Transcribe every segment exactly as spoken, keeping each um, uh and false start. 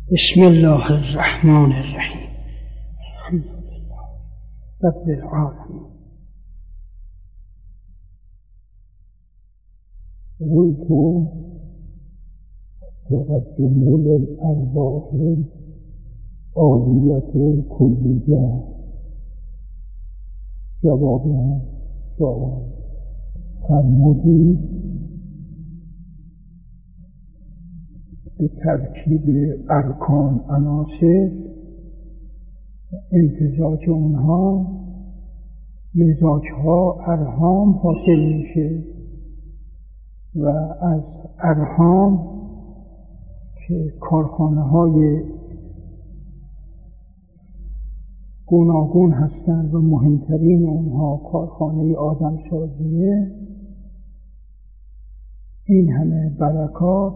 بسم الله الرحمن الرحیم. الحمد لله رب العالمین. قلت تقدم للأرواح العالیة کلیه. جواب سوال فرمودید به ترکیب ارکان عناصر امتزاج اونها مزاجها ارحام حاصل میشه و از ارحام که کارخانه های گوناگون هستند و مهمترین اونها کارخانه آدمسازیه، این همه برکات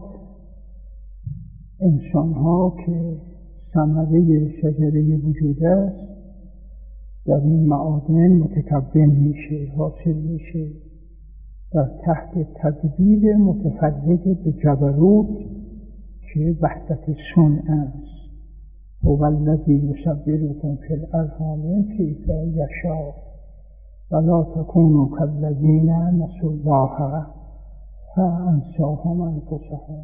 انسان ها که ثمره شجره وجود است در این معادن متکون میشه، حاصل میشه در تحت تدبیر متفرد به جبروت که وحدت صنع است. هو الذی یصورکم فی الارحام کیف یشاء ولا تکونوا کالذین نسوا الله فانساهم انفسهم.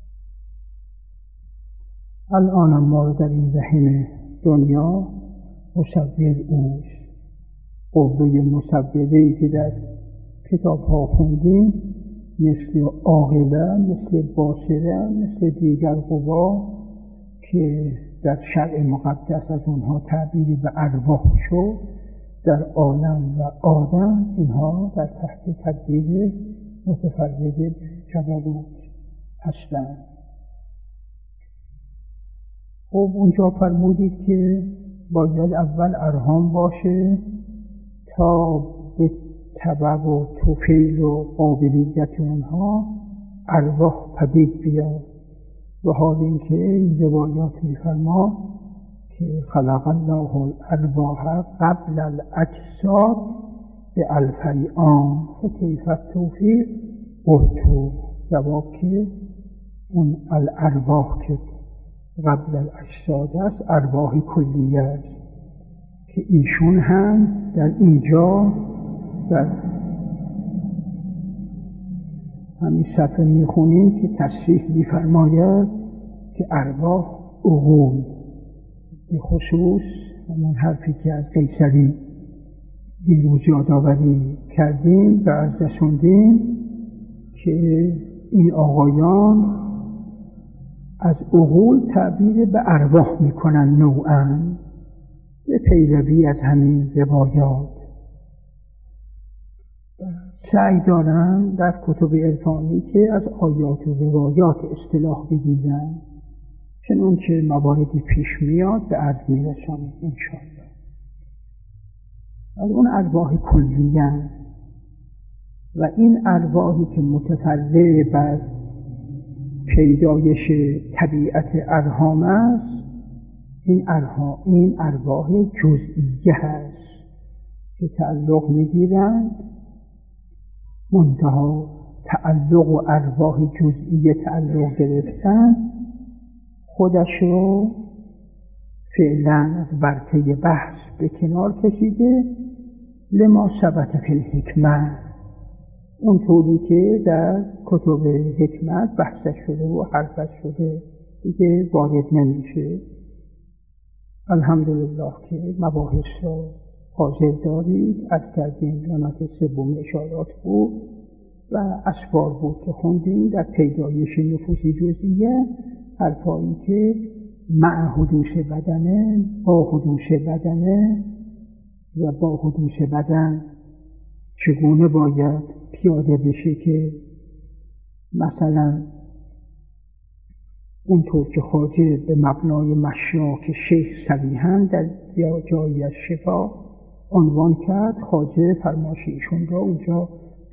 الان ما رو در این رحم دنیا مصور اوست. قوه مصوره‌ای که در کتاب ها خوندیم مثل عاقله، مثل باصره، مثل دیگر قوا که در شرع مقدس از اونها تعبیر به ارواح شد، در عالم و آدم اینها در تحت تدبیر متفرد جبروت هستند. خب اونجا فرمودید که باید اول ارحام باشه تا به تبع و توفیل و قابلیت اونها ارواح پدید بیاد. و حال اینکه این روایات میفرما که خلق الله الارواح قبل الاجساد به الفی عام فکیف التوفیق. قلت جواب که اون الارواح که قبل الاجساد است ارواح کلیه است که ایشون هم در اینجا در همین صفحه میخونیم که تصریح میفرماید که ارواح عقول، به خصوص همون حرفی که از قیصری دیروز یادآوری کردیم و از رسوندیم که این آقایان از عقول تعبیر به ارواح میکنن نوعاً به پیروی از همین روایات. سعی دارن در کتب عرفانی که از آیات و روایات اصطلاح بگیرن، چنان که مواردی پیش میاد به عرض میرسانیم انشاءالله. از اون ارواح کلیه و این ارواحی که متفرع بر پیدایش طبیعت ارحام است، این ارحام این ارواح جزئیه هست که تعلق میگیرند. منتها تعلق و ارواح جزئیه تعلق گرفتن خودش رو فعلا از ورطه بحث به کنار کشیده لما ثبت فی الحکمه، اونطوری که در کتب حکمت بحثش شده و حرفش شده دیگه وارد نمیشه. الحمدلله که مباحث رو حاضر دارید. از کردیم نمت سوم اشارات بود و اسفار بود که خوندیم در پیدایش نفوس جزئیه، حرفایی که مع حدوث بدنه، با حدوث بدنه و با حدوث بدن چگونه باید پیاده بشه که مثلا اونطور که خواجه به مبنای مشاک شیخ صریحاً در جایی از شفا عنوان کرد، خواجه فرمایش ایشون را اونجا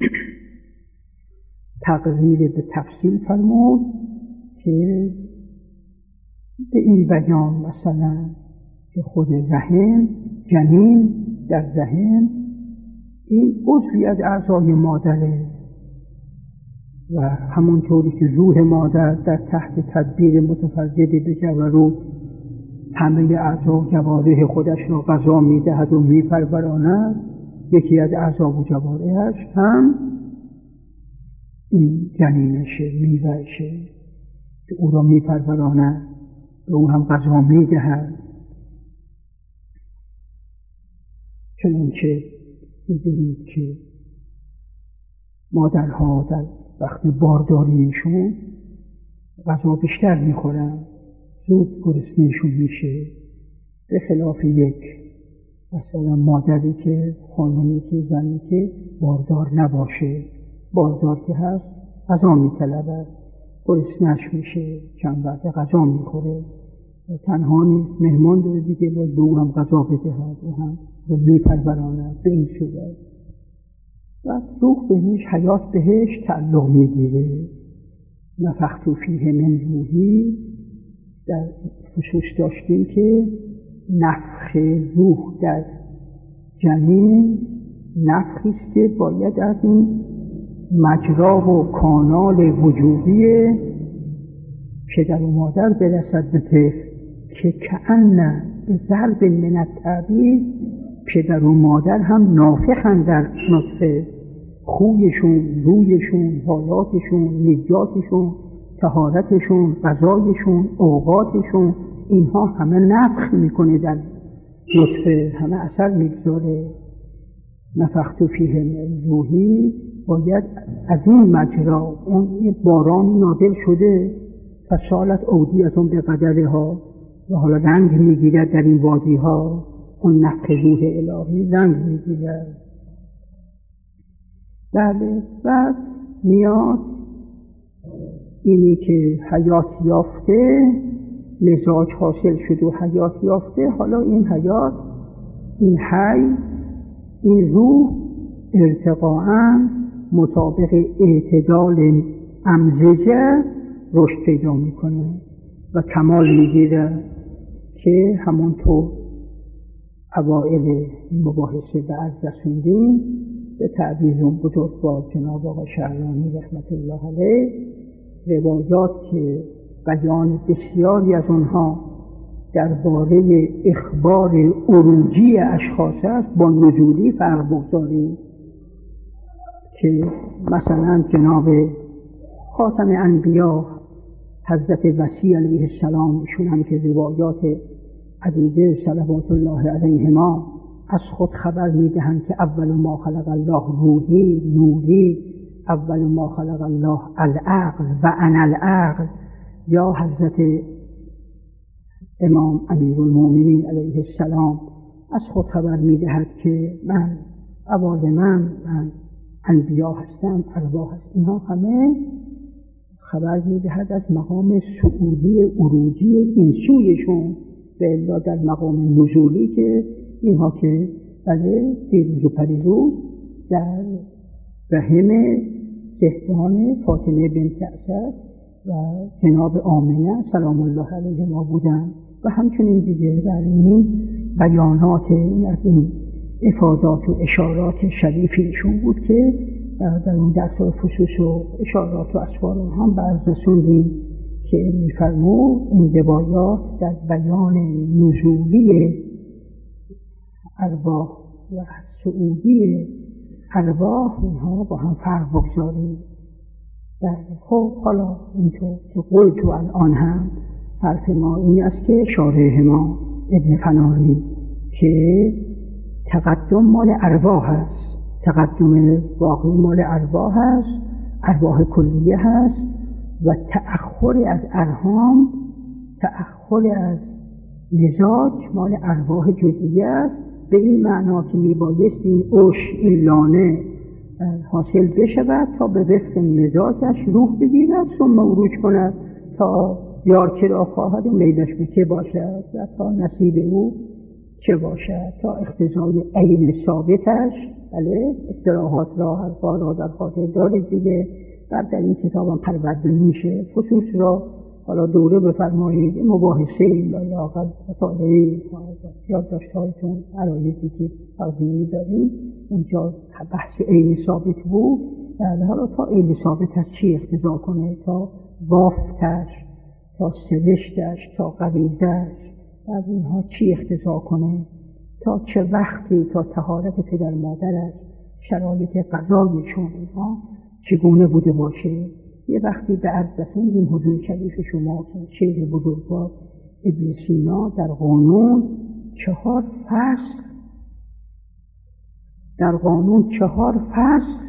تقریر به تفصیل فرمود که به این بیان مثلا که خود رحم، جنین در رحم این عضوی از اعضای مادره و همونطوری که روح مادر در تحت تدبیر متفرد بجبروت همه اعضا و جوارح خودش را غذا میدهد و میپروراند، یکی از اعضا و جوارحش هم این جنینشه، میوهشه که او را میپروراند، به او هم غذا میدهد. چنانچه می‌دونید که مادرها در وقت بارداریشون غذا بیشتر میخورن، زود گرسنه‌شون میشه، به خلاف یک مثلا مادری که خانمی که زنی که باردار نباشه. باردار که هست غذا میطلبد، گرسنه‌اش میشه، چند وقت غذا میخوره، تنها نیست، مهمان داره دیگه، باید به او هم غذا بدهد، او هم میپروراند. به این صورت و روح بهش، حیات بهش تعلق میگیره. نفخت فیه من روحی، در خصوص داشتیم که نفخ روح در جنین نفخی است که باید از این مجرا و کانال وجودی پدر و مادر برسد به طفل که کأن به ضرب من التعبیر پدر و مادر هم نافخن در نطفه. خویشون، رویشون، حالاتشون، نیاتشون، طهارتشون، غذایشون، اوقاتشون، اینها همه نفخ میکنه در نطفه، همه اثر میگذاره. نفخت فیه من روحی باید از این مجرا، اون باران نازل شده، فسالت اودیتون به قدرها، و حالا رنگ میگیرد در این وادی ها، اون نفخ روح الهی رنگ میگیرد. بله، بعد میاد اینی که حیات یافته، مزاج حاصل شد و حیات یافته. حالا این حیات، این حی، این روح ارتقاءً مطابق اعتدال امزجه رشد پیدا میکنه و کمال میگیره که همونطور اوائل مباحثه به عرض رسوندیم به تعبیر بزرگوار جناب آقا شهرانی رحمت الله علیه، روایات که بیان بسیاری از اونها درباره اخبار عروجی اشخاص است با نزولی فرق بگذاریم که مثلا جناب خاتم انبیا حضرت وصی علیه السلام، ایشون هم که روایات عدیده صلوات الله علیهما از خود خبر میدهند که اول ما خلق الله روحی نوری، اول ما خلق الله العقل و انا العقل. یا حضرت امام امیرالمومنین علیه السلام از خود خبر میدهد که من اول من من انبیا هستم، ارواح هستم. اینها همه خبر میدهد از مقام صعودی عروجی این سویشون، به الا در مقام نزولی که اینها که بله دیروز و پریروز در رحم جهان فاطمه بنت اسد و جناب آمنه سلام الله علیه ما بودن و همچنین دیگه در این بیانات از این افادات و اشارات شریفیشون بود که در اون درس و فصوص و اشارات و اسفار هم به عرض رسوندیم که می‌فرمود این روایات در بیان نزولی ارواح و صعودی ارواح اینها با هم فرق بگذاریم. خب حالا اینطور که قلت و الان هم حرف ما این است که شارح ما ابن فناری که تقدم مال ارواح هست، تقدم واقعی مال ارواح هست، ارواح کلیه هست و تأخر از ارحام، تأخر از مزاج مال ارواح جزئیه است. به این معنا که میبایست این اوش، این لانه حاصل بشود تا به وفق مزاجش روح بگیرد ثم عروج کند تا یار که را خواهد و میلش به که باشد و تا نصیب او چه باشد، تا اقتضای عین ثابتش. بله، استراحات را هر را در خاطر دارید دیگه. بعد در این کتاب هم پرورده میشه. خصوص را حالا دوره بفرمایید، مباحثه یا لااقل مطالعه یادداشت‌هایتون عرایضی که تقدیمی داریم اونجا بحث عین ثابت بود بله حالا تا عین ثابتش چی اقتضا کنه، تا بافتش، تا سرشتش، تا غریزش، از اینها چی اقتضا کنه، تا چه وقتی، تا طهارت پدر مادرش، شرایط غذایشون اینها چگونه بوده باشه. یه وقتی به عرض رسوندیم حضور شریف شما که شیخ بزرگوار ابن سینا در قانون چهار فصل در قانون چهار فصل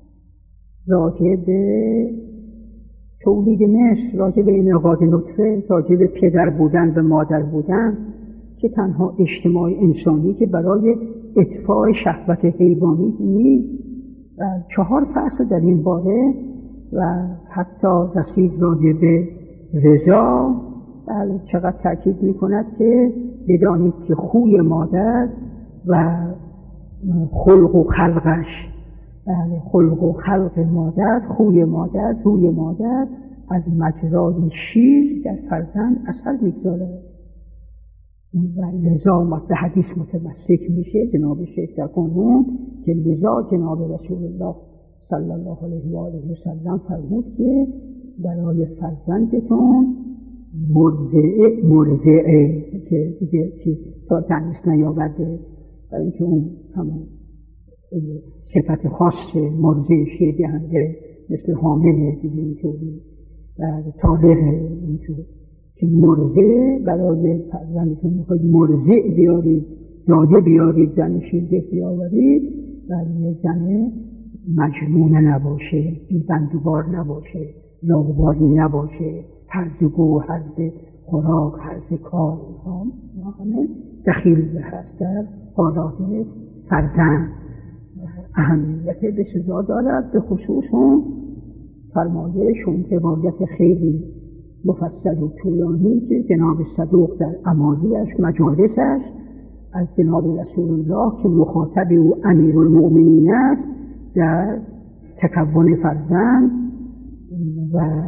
راجع به تولید مثل، راجع به انعقاد نطفه، راجع به پدر بودن و مادر بودن که تنها اجتماع انسانی که برای اطفاء شهوت حیوانی نیست، چهار فصل در این باره و حتی رسید راجع به رضا. بله چقدر تأکید می کند که بدانید که خوی مادر و خلق و خلقش، بله خلق و خلق مادر، خوی مادر، روی مادر از مجرای شیر در فرزند اثر میگذارد و لذا به حدیث متمسک میشه جناب شیخ در قانون که لذا جناب رسول الله صلی الله علیه و آله و سلم فرمود که برای فرزندتون مرضعه مرضعه که دیگه چیز تا تنیس نیاورده، برای اینکه اون همون صفت خاص مرضع شیر دهنده مثل حامله دیگه اینطوری طالق اینطور که مرضع برای فرزندتون میخواید مرضع بیارید، داده بیارید، زن شیرده بیاورید برای زن مجنون نباشه، بیبندوبار نباشه، لاغباری نباشه، هرز گو، هرز خوراک، هرز کار، اینها همه دخیل هست در حالات فرزند. اهمیت بسزا دارد، به خصوص هم فرمایشون روایت خیلی مفصل و طولانی که جناب صدوق در امالیش مجالسش از جناب رسول الله که مخاطب او امیر المؤمنین است در تکون فرزند و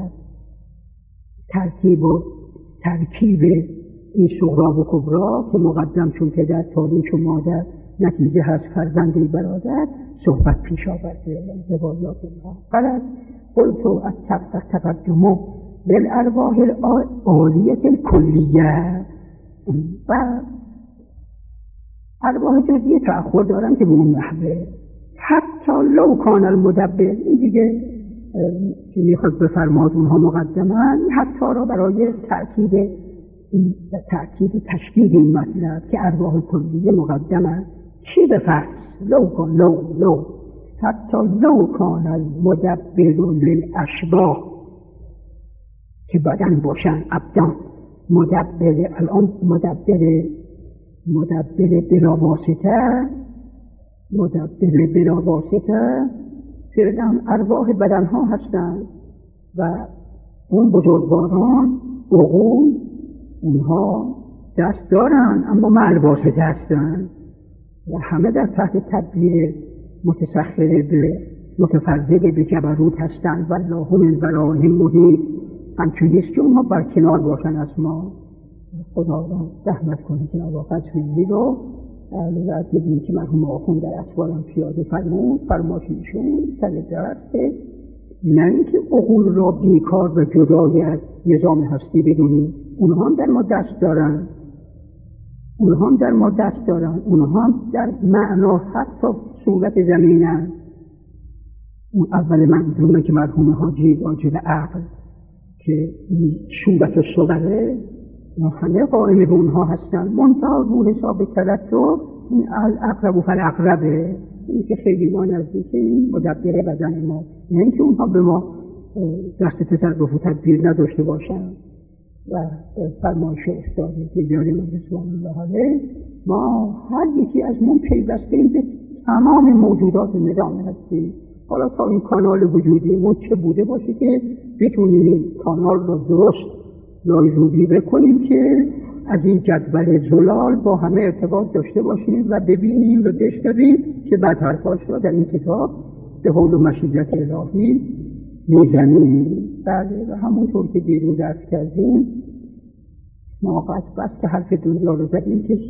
ترتیب و ترکیب این صغرا و کبرا که مقدم چون پدر تاریخ و مادر نتیجه هست فرزندی برادر صحبت پیش آورده روایات ما. قلت قلتو التقدمو بالارواح العالیت الکلیه و ارواح جزئیه تأخر دارن که به اون نحوه حتی لو کان المدبر، این دیگه که میخواد بفرماد اونها مقدمن حتی را برای تأکید این تأکید و تشدید این مطلب که ارواح کلیه مقدمن چی بفرس لو کان لو لو حتی لو کان المدبر للاشباح که بدن باشن ابدان مدبر الان مدبر مدبر بلا واسطه مدبر بلا واسطه فعلا ارواح بدن ها هستند و اون بزرگواران عقول اونها دست دارن اما مع الواسطه هستند و همه در تحت تدبیر متسخر به متفرد به جبروت هستند و الله من ورائهم محیط. همچون نیست که اونها بر کنار باشن از ما. خداوند رحمت کنه که نواقع فیلی رو لذت بدیم که مرحوم آخوند در اسوارم پیاده فرمود فرماشیشون سر درسته نه اینکه عقول را بیکار و جدای از نظام هستی بدونیم، اونها هم در ما دست دارن اونها هم در ما دست دارن اونها هم در معنا حتی صورت زمینن. اون اول منظومه که مرحوم حاجی راجع به عقل که صورت و صوره همه قائم به اونها هستن منتها رو حساب تلتر این الاقرب فالاقربه، این که خیلی ما نزدیک این مدبر بدن ما، نه اینکه اونها به ما دست تصرف و تدبیر نداشته باشن. و فرمایش استادی که بیاریم رضوان الله علیه ما هر یکی از من پیوستیم به تمام موجودات نظام هستیم. حالا تا این کانال وجودی ما چه بوده باشه که بتونیم این کانال رو درست لایزوبی بکنیم که از این جدول زلال با همه ارتباط داشته باشیم و ببینیم و بشنویم که بعد حرفاش رو در این کتاب به حول و مشیت الهی میزنیم. بله و همونطور که دیروز درس کردیم ما قد بس که حرف دنیا رو زدیم که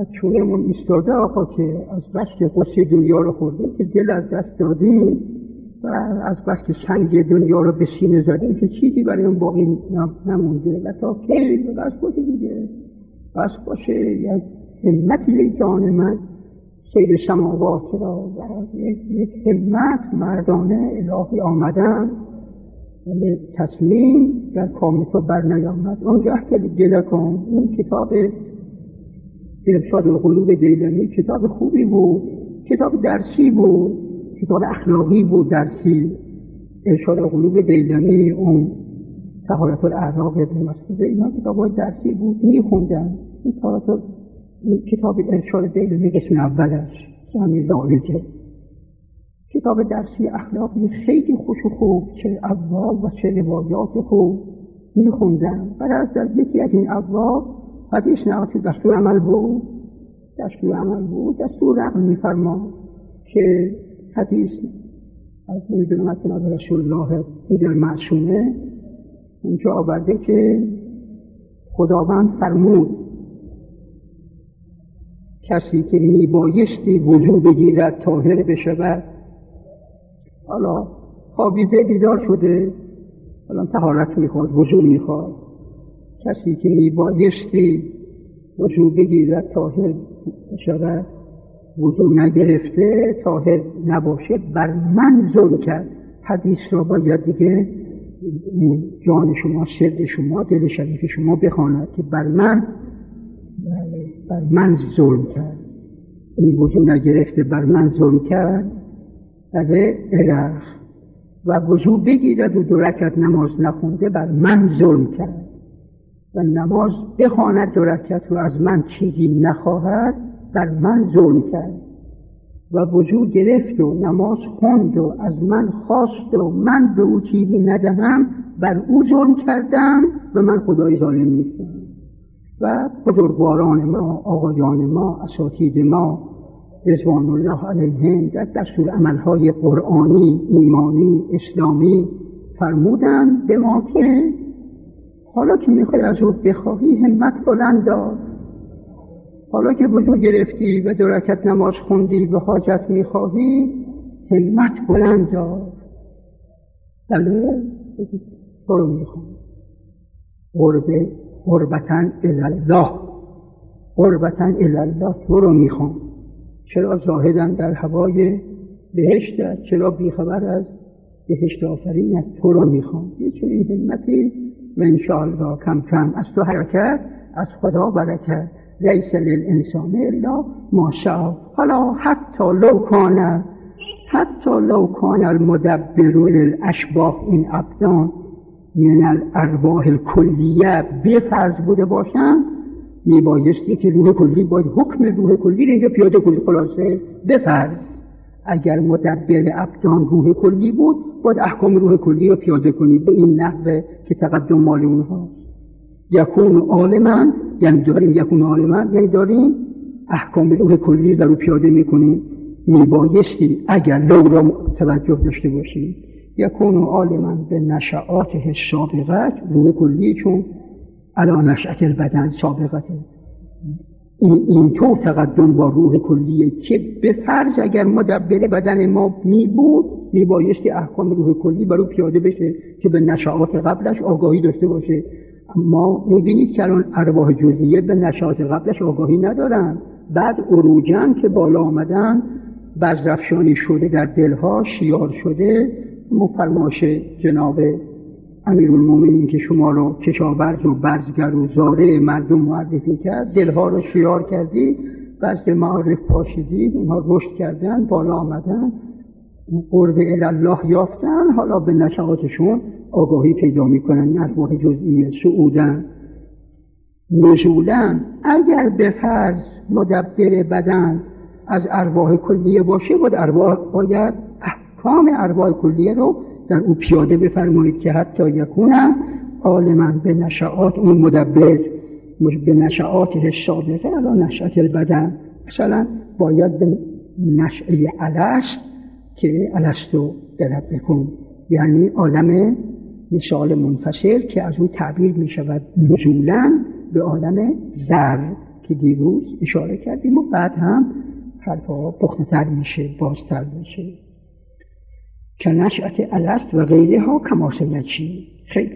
چونمون ایستاده آقا که از بس که قصه دنیا رو خورده که دل از دست دادیم و از بس که سنگ دنیا رو به سینه زدیم که چیزی برای اون باقی نمونده و تا کی بس باشه دیگه، بس باشه یک همتی جان من سیر سماوات را و یک همت مردانه الهی آمدن ولی تصمیم در کام تو بر نیامد. اونجا که گله کن اون کتاب ارشاد القلوب دیلمی کتاب خوبی بود، کتاب درسی بود، کتاب اخلاقی بود درسی. ارشاد القلوب دیلمی اون طهارت الاعراق ابن مسعود اینا کتاب درسی بود میخوندن. این طهارت کتاب ارشاد دیلمی قسم اولش که همین لاحظه کتاب درسی اخلاقی خیلی خوش و خوب، چه ابواب و چه روایات خوب میخوندن. بعد از در یکی از این ابواب حدیث نقل دستور عمل بود دستور عمل بود دستور عمل میفرما که حدیث از میدونم از جناب رسول الله ایدر معصومه اونجا آورده که خداوند فرمود کسی که میبایستی وضو بگیرد طاهر بشود، حالا خوابیده بیدار شده حالا طهارت میخواد وضو میخواد، کسی که میبایستی وضو بگیرد طاهر بشود وضو نگرفته طاهر نباشه بر من ظلم کرد. حدیث را باید دیگه جان شما، سر شما، دل شریف شما بخواند که بر من بر من ظلم کرد. این وضو نگرفته بر من ظلم کرد بله الخ و وضو بگیرد و دو رکعت نماز نخونده بر من ظلم کرد و نماز بخواند دو رکعت و از من چیزی نخواهد بر من ظلم کرد و وضو گرفت و نماز خوند و از من خواست و من به او چیزی ندهم بر او ظلم کردم و من خدای ظالم نیستم. و بزرگواران ما، آقایان ما، اساتید ما رضوان الله علیهم در دستور عملهای قرآنی، ایمانی، اسلامی فرمودند به ما که حالا که میخوای از او بخواهی همت بلند دار، حالا که وضو گرفتی و دو رکعت نماز خوندی و حاجت میخواهی همت بلند دار. بله تو رو میخوام قربه قربتاً الالله قربتاً الالله تو رو میخوام. چرا زاهدن در هوای بهشت است، چرا بیخبر از بهشت آفرین است، تو رو میخوام. یه چنین همتی و انشاءالله کم کم از تو حرکت، از خدا برکت. لیس للانسان الا ما شاء. حالا حتی لو کان حتی لو کان المدبر للاشباح این ابدان من الارواح الکلیه بفرض بوده باشن، میبایستی که روح کلی باید حکم روح کلی رو اینجا پیاده کنی. خلاصه بفرض اگر مدبر ابدان روح کلی بود باید احکام روح کلی رو پیاده کنی به این نحوه که تقدم مال اونها. یکون عالما یعنی داریم یکون عالما یعنی داریم احکام روح کلی رو پیاده میکنیم. میبایستی اگر لو را توجه داشته باشی یکون عالما به نشعاته سابقت، روح کلی چون علا نشأت البدن سابقته، این اینطور تقدم با روح کلیه که به فرض اگر مدبر بدن ما می بود می بایستی احکام روح کلی برای پیاده بشه که به نشعات قبلش آگاهی داشته باشه. اما میبینید که الان ارواح جزئیه به نشعات قبلش آگاهی ندارن، بعد عروجن که بالا آمدن بزرفشانی شده در دلها، شیار شده. مفرماش جناب امیرالمومنین که شما رو کشاورز و برزگر و زاره مردم معرفی کرد، دلها رو شیار کردی، بعد معارف پاشیدید، اونها رشد کردن، بالا آمدن، قرب الله یافتن، حالا به نشعاتشون آگاهی پیدا میکنن. ارواح جزئیه صعودن نزولن. اگر به فرض مدبر بدن از ارواح کلیه باشه باید ارواح باید احکام ارواح کلیه رو در او پیاده بفرمایید که حتی یکونه عالما به نشعات اون مدبر به نشعات سابقه علا نشأت البدن. مثلا باید به نشأه الست که الستو بربکم یعنی عالم مثال منفصل که از او تعبیر می شود نزولا به عالم ذر که دیروز اشاره کردیم و بعد هم حرفا پخته‌تر میشه، بازتر میشه. که نشأت الست و غیره ها کماسل چی. خیلی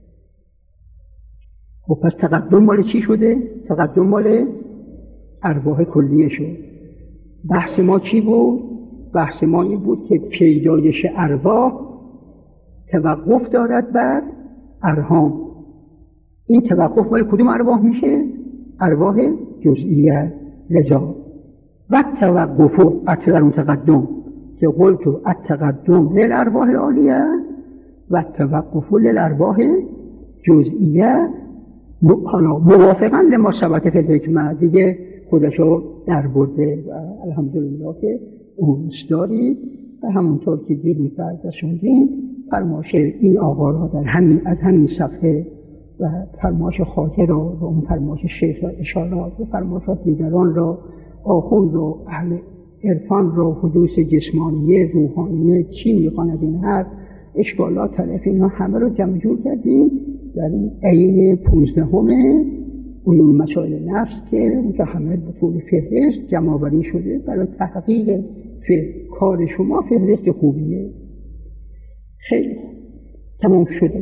خب پس تقدم مال چی شده؟ تقدم مال ارواح کلیه شد. بحث ما چی بود؟ بحث ما این بود که پیدایش ارواح توقف دارد بر ارحام. این توقف مال کدوم ارواح میشه؟ ارواح جزئیه. لذا و توقف اطلع اون تقدم که قلتو التقدم للارواح العالیه و توقف للارواح جزئیه. حالا موافقا لما ثبت فی الحکمه دیگه خودشو در برده و الحمدلله که اونس دارید و همونطور که دیر می‌فرمایید فرمایش این آقا را در همین از همین صفحه و فرمایش خاطر را و اون فرمایش شیخ را اشارات و فرمایشات دیگران را آخوند و اهل عرفان را حدوث جسمانیه روحانیه چی میخواند این هر اشکالات طرف اینا همه رو جمع جور کردیم در این پونزدهم علوم مسائل نفس که اونجا همه به طور فهرست جمع آوری شده برای تحقیق کار شما. فهرست خوبیه. خیلی تمام شده.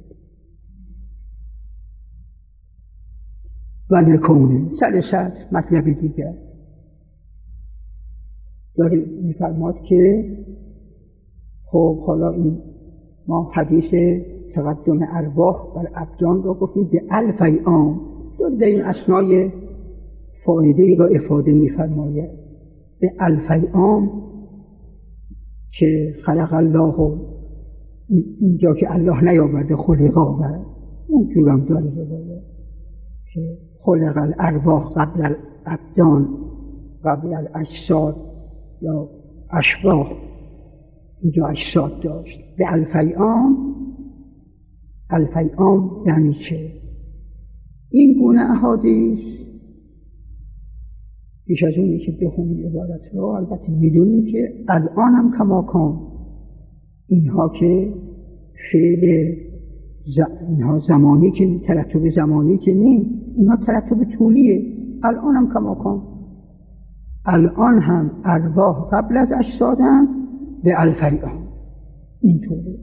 و نکونه سر سر مطلبی دیگر داره میفرماد که خب حالا این ما حدیث تقدم ارواح بر ابدان را گفتیم به الف عام داره در این اثنای فایده را افاده میفرماید به الف عام که خلق الله اینجا که الله نیاورده خلق آورد اون جورم داره بگوید که خلق الارواح قبل الابدان قبل الاجساد یا اشباح اینجا اجساد داشت. به الفیام الفیام یعنی چه؟ این گونه احادیث پیش از اونی که بخونیم عبارت رو البته میدونیم که الان هم کماکان اینها که فعل ز... اینها زمانی که ترتب زمانی که نیست، اینها ترتب طولیه. الان هم کماکان الان هم ارواح قبل از اجسادن به الفیام اینطوره.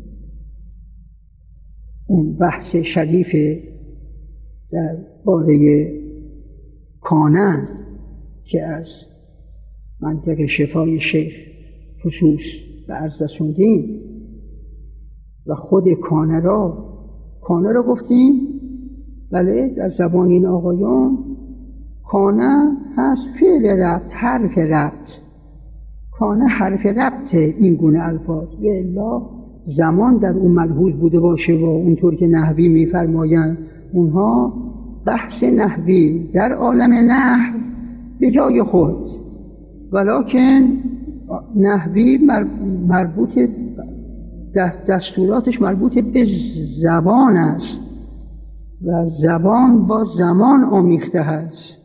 اون بحث شریف در باره کانه که از منطق شفای شیخ خصوص به عرض رسوندیم و خود کانه را کانه را گفتیم بله در زبان این آقایان کانه هست فعل ربط، حرف ربط. کانه حرف ربط این گونه الفاظ به الا زمان در اون ملحوظ بوده باشه و اونطور که نحوی میفرمایند اونها بحث نحوی در عالم نحو به جای خود، ولکن نحوی مربوط دستوراتش مربوط به زبان است و زبان با زمان آمیخته هست.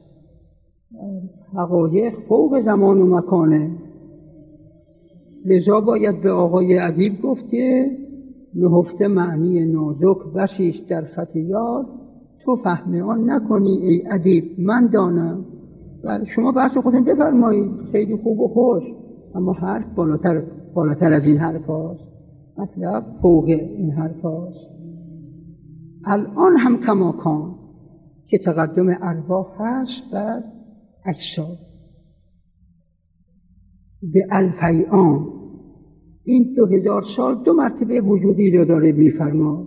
حقایق فوق زمان و مکانه. لذا باید به آقای ادیب گفت که نهفته معنی نازک بسیست در فتیات تو فهم آن نکنی ای ادیب من دانم. و شما بحث خودتون بفرمایید خیلی خوب و خوش، اما حرف بالاتر بالاتر از این حرف هاست، مطلب فوق این حرف هاست. الان هم کماکان که تقدم ارواح هست بر اجساد به الفیام این دو هزار سال دو مرتبه وجودی را داره میفرما.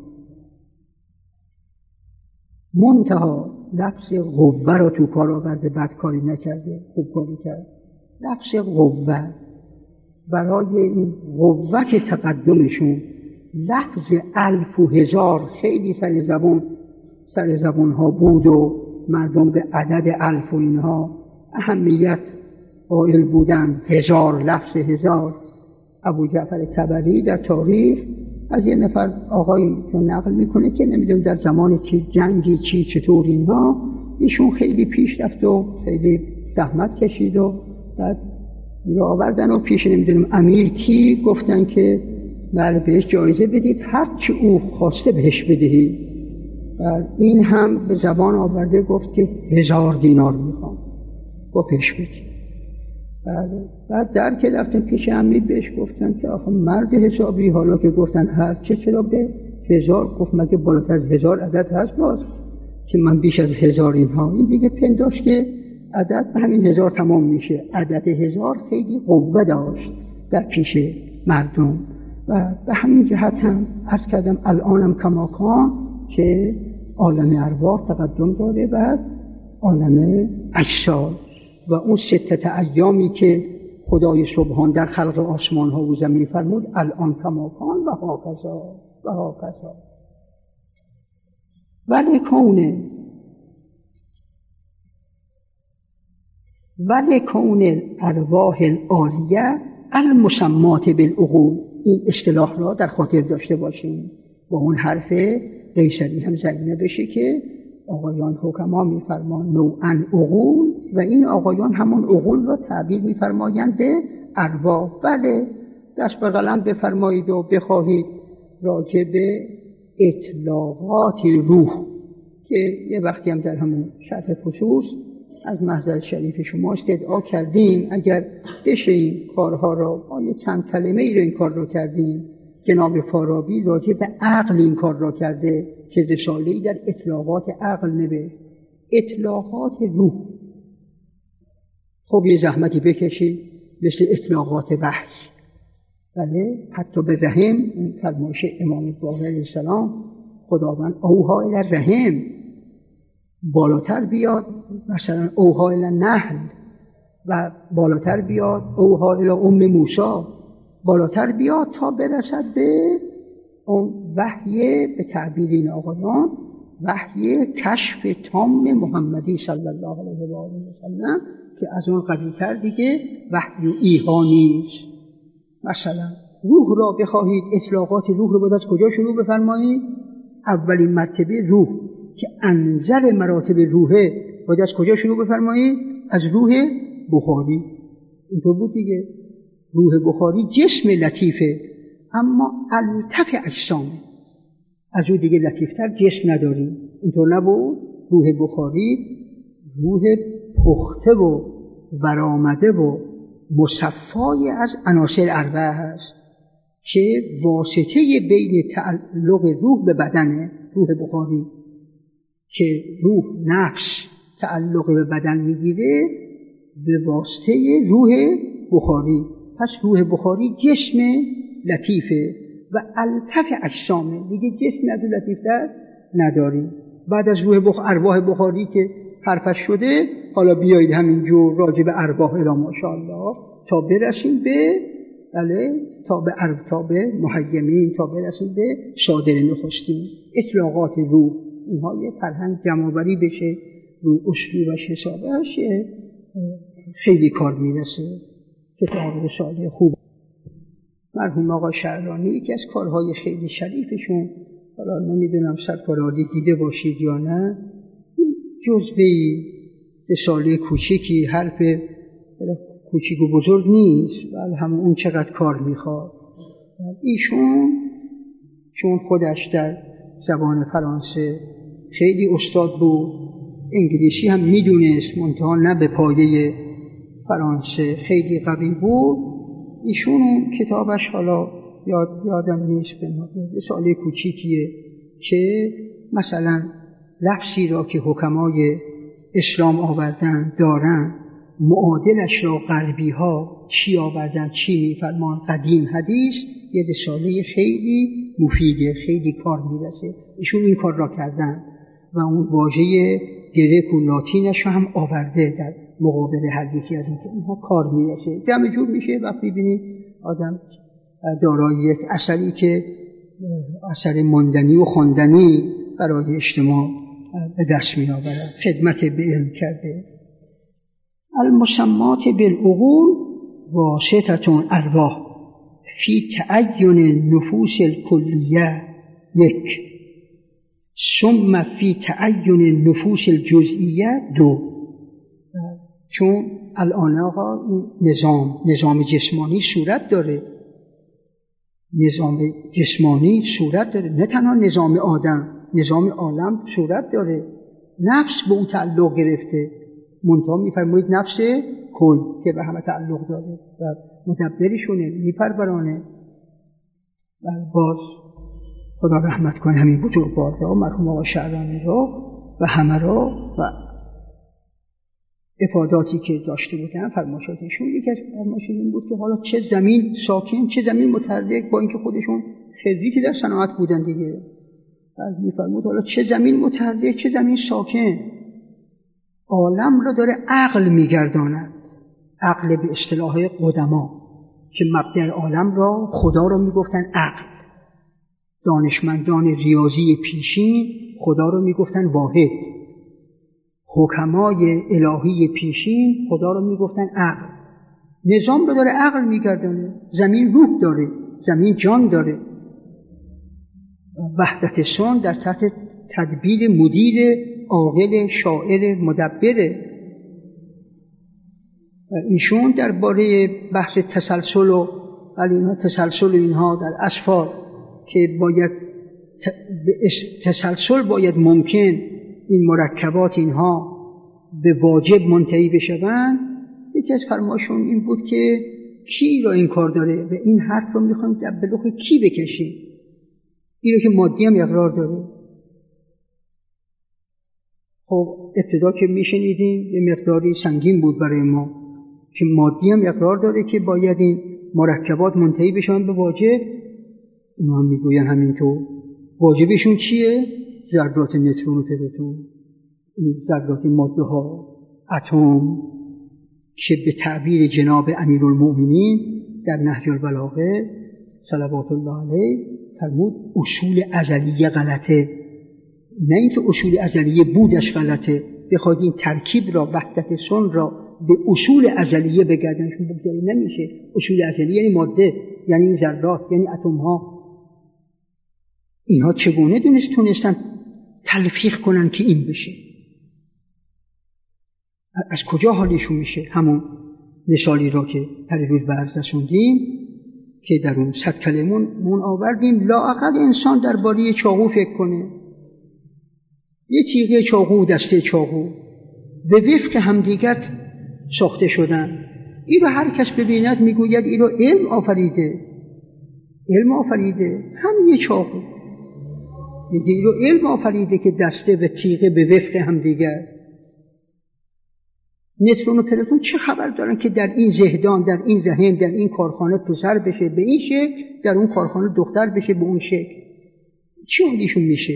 منتها لفظ قوه را تو کار آورده، بد کاری نکرده، خوب کاری کرد. لفظ قوه برای این قوت تقدمشون لفظ الف و هزار خیلی سر زبان سر زبان ها بود و مردم به عدد الف و اینها اهمیت قائل بودن. هزار، لفظ هزار. ابو جعفر طبری در تاریخ از یه نفر آقایی که نقل میکنه که نمیدونم در زمان چی جنگی چی چطور اینها ایشون خیلی پیش رفت و خیلی زحمت کشید و بعد را آوردن و پیش نمیدونم امیر کی گفتن که بله بهش جایزه بدید، هرچی او خواسته بهش بدهید. و این هم به زبان آورده گفت که هزار دینار میخوام با پیش بدید. بله. بعد در که رفتن پیش امیر بهش گفتن که آخه مرد حسابی، حالا که گفتن هست چه چرا به هزار گفت؟ مگه بالاتر از هزار عدد هست باز که من بیش از هزار اینها؟ این دیگه پنداشت که عدد به همین هزار تمام میشه. عدد هزار خیلی قوه داشت در پیش مردم و به همین جهت هم عرض کردم الانم کماکان که عالم ارواح تقدم داره و عالم اجساد و اون ستت ایامی که خدای سبحان در خلق آسمان ها و زمین فرمود الان کماکان و هاکذا و هاکذا. ولی کونه ولی کون الارواح العالیه المسمات بالعقول، این اصطلاح را در خاطر داشته باشیم. با اون حرف قیصری هم زمینه بشه که آقایان حکما میفرمان نوعاً عقول و این آقایان همون عقول را تعبیر میفرمایند به ارواح. بله دست به قلم بفرمایید و بخواهید راجع به اطلاقات روح که یه وقتی هم در همون شرح خصوص از محضر شریف شما استدعا کردیم اگر بشه این کارها را، ما یه چند کلمه ای رو این کار رو کردیم. جناب فارابی راجع به عقل این کار را کرده که رساله‌ای در اطلاقات عقل نوشت. اطلاقات روح خب یه زحمتی بکشید مثل اطلاقات وحی. بله حتی به رحم این فرمایش امام باقر علیه السلام خداوند اوحی الی الرحم بالاتر بیاد، مثلا اوحی الی النحل و بالاتر بیاد اوحی الی ام موسی، بالاتر بیاد تا برسد به اون وحی به تعبیر این آقایان وحی کشف تام محمدی صلی الله علیه و آله و سلم که از اون قوی‌تر دیگه وحی و ایحا نیست. مثلا روح را بخواهید اطلاقات روح رو باید از کجا شروع بفرمایید؟ اولین مرتبه روح که انزل مراتب روحه باید از کجا شروع بفرمایید؟ از روح بخاری. اینطور بود دیگه. روح بخاری جسم لطیفه اما الطف اجسامه، از او دیگه لطیفتر جسم نداریم. اینطور نبود؟ روح بخاری روح پخته و ورآمده و مصفای از عناصر اربعه هست که واسطه بین تعلق روح به بدنه. روح بخاری که روح نفس تعلق به بدن میگیره به واسطه روح بخاری. پس روح بخاری جسم لطیفه و الطف اجسامه، دیگه جسم از لطیفتر نداریم. بعد از روح بخ... ارواح بخاری که حرفش شده، حالا بیایید همینجور راجع به ارواح الی ماشاءالله تا برسیم به بله تا به ارب تا به محیمین، تا برسیم به صادر نخستین. اطلاقات روح اینها یه فرهنگ جمع‌آوری بشه رو اسلوبش حسابش خیلی کار میرسه. کتاب رساله خوب مرحوم آقا شعرانی یکی از کارهای خیلی شریفشون، حالا نمیدونم سرکار عالی دیده باشید یا نه، جزوه‌ای رساله کوچیکی، حرف کوچیک و بزرگ نیست ولی همون اون چقدر کار میخواد. ایشون چون خودش در زبان فرانسه خیلی استاد بود، انگلیسی هم میدونست منتها نه به پایه فرانسه خیلی قوی بود. ایشون کتابش حالا یاد یادم نیست به رساله کوچیکیه که مثلا لفظی را که حکمای اسلام آوردن دارن معادلش را غربی ها چی آوردن چی میفرمان قدیم حدیث، یه رساله خیلی مفیده، خیلی کار میرسه. ایشون این کار را کردن و اون واژه گرک و لاتینش رو هم آورده در مقابل هر یکی از این که اینها کار میرسه، جمع جور میشه. وقتی ببینید آدم دارای یک اثری که اثر ماندنی و خواندنی برای اجتماع به دست می آورد، خدمت به علم کرده. المسمات بالعقول واسطة ارواح فی تعین نفوس الکلیه یک، ثم فی تعین نفوس الجزئیه دو. چون الان آقا نظام نظام جسمانی صورت داره، نظام جسمانی صورت داره، نه تنها نظام آدم، نظام عالم صورت داره. نفس به اون تعلق گرفته، منتها میفرمایید نفس کل که به همه تعلق داره و مدبرشونه، میپرورانه. و باز خدا رحمت کنه همین بزرگوار را، مرحوم آقا شعرانی را و همه را و افاداتی که داشته بودن، فرمایشاتشون. یکی از فرمایشات این بود که حالا چه زمین ساکن، چه زمین متحرک، با اینکه خودشون خریتی در صنعت بودن دیگه، میفرمود حالا چه زمین متحرک، چه زمین ساکن، عالم را داره عقل میگرداند. عقل به اصطلاح قدما که مبدأ عالم را، خدا را میگفتن عقل. دانشمندان ریاضی پیشین خدا را میگفتن واحد. حکمای الهی پیشین خدا را میگفتن عقل. نظام را داره عقل میگردانه. زمین روح داره، زمین جان داره. وحدت سون در تحت تدبیر مدیر عاقل شاعر مدبره. ایشون درباره بحث تسلسل و اینها تسلسل و اینها در اسفار که باید تسلسل باید ممکن این مرکبات اینها به واجب منتهی بشوند، یکی از فرمایشون این بود که کی را این کار داره و این حرف رو میخوایم در بلوخ کی بکشیم. این رو که مادی هم اقرار داره. خب ابتدا که میشنیدیم یه مقداری سنگین بود برای ما که مادی هم اقرار داره که باید این مرکبات منتهی بشن به واجب. اونا هم میگوین همینطور. واجبشون چیه؟ ذرات نوترون و پروتون، ذرات ماده ها، اتم، که به تعبیر جناب امیرالمؤمنین در نهج البلاغه صلوات الله علیه فرمود اصول ازلیه غلطه. نه اینکه اصول ازلیه بودش غلطه، بخواید این ترکیب را، وحدت سن را به اصول ازلیه بگردنشون بگذاری نمیشه. اصول ازلیه یعنی ماده، یعنی ذرات، یعنی اتم ها. اینها چگونه دونست تونستن تلفیق کنن که این بشه؟ از کجا حالشون میشه؟ همون مثالی را که هر روز برز رسوندیم که در اون صد کلمون مون آوردیم. لااقل انسان درباره چاقو فکر کنه. یه تیغه چاقو، دسته چاقو به وفق همدیگر ساخته شدن. این رو هر کس ببیند میگوید این رو علم آفریده. علم آفریده همین یه چاقو. میگه این رو علم آفریده که دسته و تیغه به وفق همدیگر. نوترون و پروتون چه خبر دارن که در این زهدان، در این رحم، در این کارخانه پسر بشه به این شکل، در اون کارخانه دختر بشه به اون شکل؟ چی حالیشون میشه؟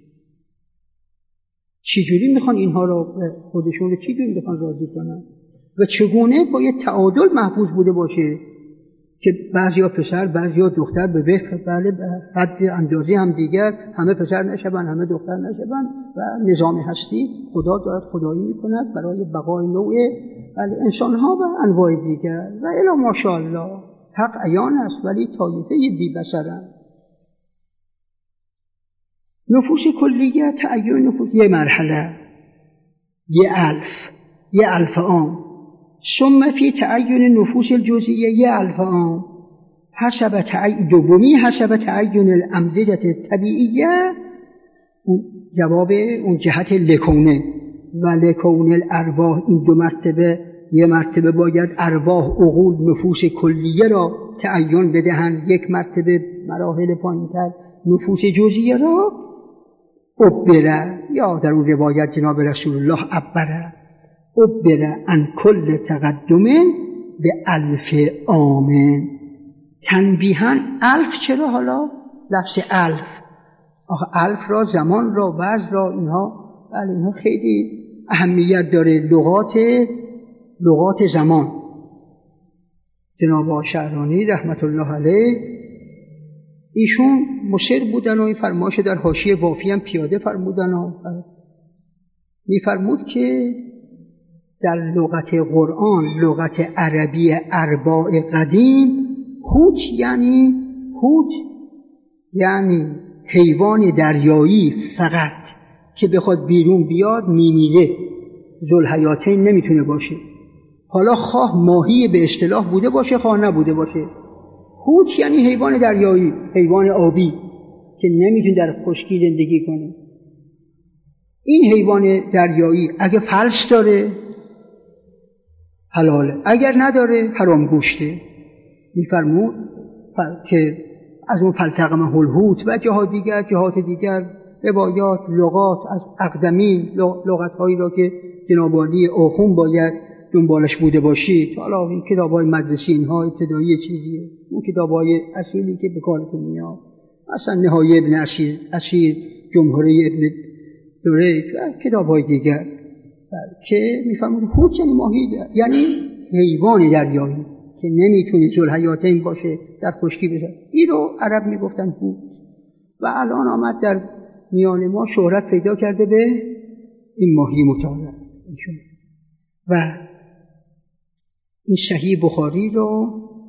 چجوری میخوان اینها را خودشون رو چجوری میخوان راضی کنن؟ و چگونه باید تعادل محفوظ بوده باشه که بعضیا پسر بعضیا دختر به وفق بله حد اندازه هم دیگر، همه پسر نشبن همه دختر نشبن و نظام هستی خدا دارد خدایی میکند برای بقای نوع بله انسان ها و انواع دیگر. و الی ماشاءالله حق عیان است ولی طایفه بی بصرن. نفوس کلیه، تعین نفوس یه مرحله، یه الف، یه الف عام. ثم فی تعین نفوس الجزئیه یه الف عام. حسب تعین دومی حسب تعین الامزجه الطبیعیه، جواب اون جهت لکونه و لکون الارواح. این دو مرتبه، یه مرتبه باید ارواح عقول نفوس کلیه را تعین بدهند، یک مرتبه مراحل پایینتر نفوس جزئیه را عبره، یا در اون روایت جناب رسول الله عبره عبره ان کل تقدم به الف آمن. تنبیهاً الف چرا حالا؟ لفظ الف، آخه الف را، زمان را، وزن را، اینها بله اینها خیلی اهمیت داره. لغات لغات زمان. جناب شعرانی رحمت الله علیه ایشون مصر بودن و این فرمایش در حاشیه وافی هم پیاده فرمودن و میفرمود که در لغت قرآن، لغت عربی ارباع قدیم، هوت یعنی هوت یعنی حیوان دریایی فقط که بخواد بیرون بیاد میمیره، ذوالحیاتین نمیتونه باشه. حالا خواه ماهی به اصطلاح بوده باشه خواه نبوده باشه. هوت یعنی حیوان دریایی، حیوان آبی که نمیتونه در خشکی زندگی کنه. این حیوان دریایی اگه فلس داره، حلاله، اگر نداره حرام گوشته. میفرمود که از اون فلتقمه الحوت و جهات دیگر جهات دیگر روایات لغات از اقدمین لغت‌هایی را که جناب عالی آخوند باید دنبالش بوده باشید. حالا این کتاب‌های مدرسی اینها ابتدایی چیزیه، اون کتاب‌های اصیلی که به کارتون میاد اصلا نهایه ابن اسیر اسیر جمهوری ابن دوریک و کتاب‌های دیگر که میفهمون حوت یعنی ماهی یعنی حیوان دریایی که نمیتونه ذوالحیاتین باشه در خشکی بشه. این رو عرب میگفتن حوت و الان آمد در میان ما شهرت پیدا کرده به این ماهی مطالعه. و این صحیح بخاری رو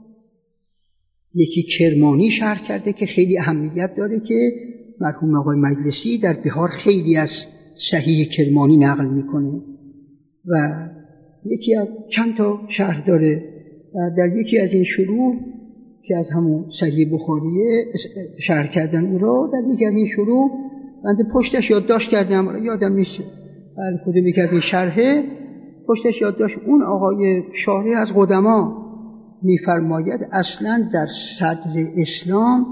یکی کرمانی شرح کرده که خیلی اهمیت داره که مرحوم آقای مجلسی در بهار خیلی از صحیح کرمانی نقل میکنه و یکی از چند تا شرح داره. در یکی از این شروع که از همون صحیح بخاریه شرح کردن او را، در یکی از این شروع من پشتش یادداشت کردم یادم نیست هر کدومی که از این شرحه پشتش یادداشت. اون آقای شارح از قدما میفرماید اصلا در صدر اسلام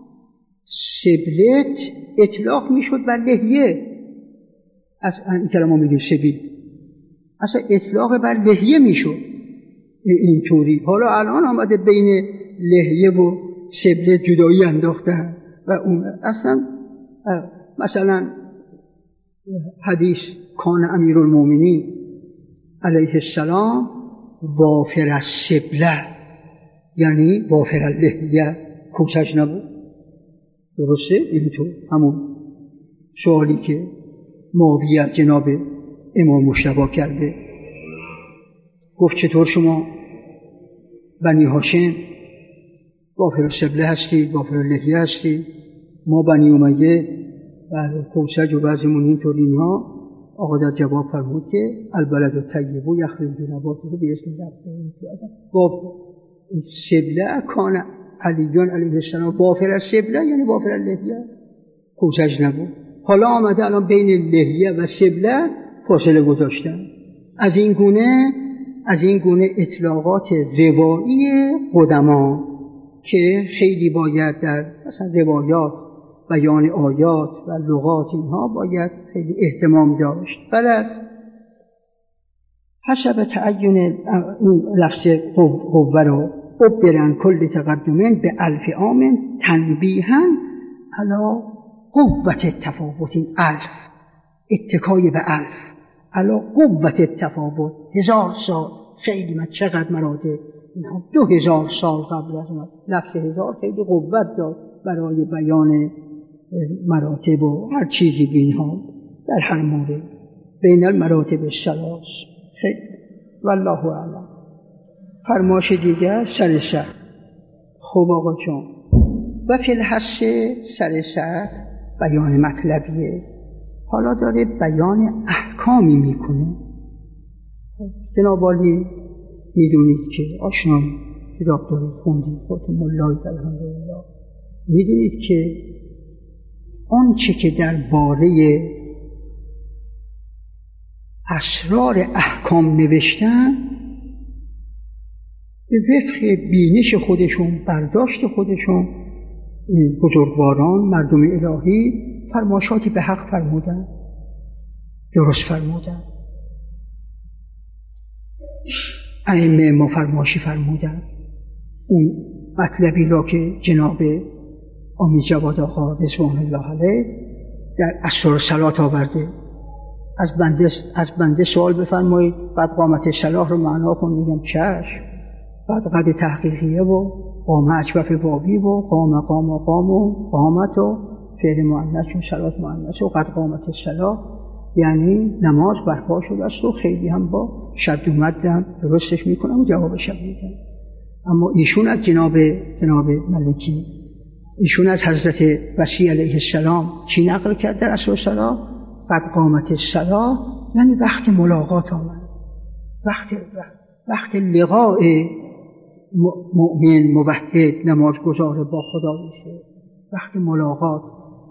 سبلت اطلاق میشد بر لحیه، اصلا این کلمه میگیم سبیل اصلا اطلاق بر لحیه میشد اینطوری. حالا الان آمده بین لحیه و سبلت جدایی انداختن و اون اصلا مثلا حدیث کان امیرالمومنین علیه السلام وافر السبله یعنی وافر اللحیه، کوسش نبود. درسته؟ اینطور همون سوالی که ماوی از جناب امام مجتبی کرده، گفت چطور شما بنی هاشم وافر السبله هستید وافر اللحیه هستید، ما بنی امیه و کوسج و بعضمون اینطور اینها. آقا در جواب فرمود که البلد الطیب یخرج نباته باذن ربه. با سبله کان علیون علیه السلام وافر السبله یعنی وافر اللحیه، کوسج نبود. حالا آمده الان بین لحیه و سبله فاصله گذاشتن. از این گونه از این گونه اطلاقات روایی قدما که خیلی باید در مثلا روایات بیان آیات و لغات اینها باید خیلی اهتمام داشت. بله حسب تعین این لفظ قوه رو عبرن کل تقدمین به الف آمن تنبیها علی قوت التفاوت. این الف اتکای به الف علی قوت التفاوت. هزار سال خیلی من چقدر مراده اینها دو هزار سال قبل از ما لفظ هزار خیلی قوت داد برای بیان مراتب و هر چیزی به اینها در هر مورد بین المراتب الثلاث. خیلی والله اعلم. فرماش دیگر سر سر. خوب آقا جان و فی الحس سر سر بیان مطلبیه. حالا داره بیان احکامی میکنه. جناب عالی میدونید که آشنایی کتاب دارید خوندید خودتون ملایید الحمدلله، میدونید که آنچه که در باره اسرار احکام نوشتن به وفق بینش خودشون برداشت خودشون بزرگواران مردم الهی فرماشاتی به حق فرمودن، درست فرمودن. ائمه ما فرماشی فرمودن. اون مطلبی را که جناب امیر جواد آقا رضوان الله علیه در اسرار صلات آورده، از بنده از بنده سوال بفرمایید بعد قامت صلاح رو معنا کن، میگم چشم. بعد قد تحقیقیه و قام اجوف بابی و قام قام و قام و قامت و فعل مؤنث و صلات مؤنث و قد قامت صلاح یعنی نماز برپا شده است و خیلی هم با شد و مد درستش میکنم و جوابش میدم. اما ایشون از جناب جناب ملکی، ایشون از حضرت وصی علیه السلام چی نقل کرد در اسرار صلاح؟ قد قامت الصلاة یعنی وقت ملاقات آمد، وقت وقت لقاء مؤمن موحد نمازگزار با خدا میشه، وقت ملاقات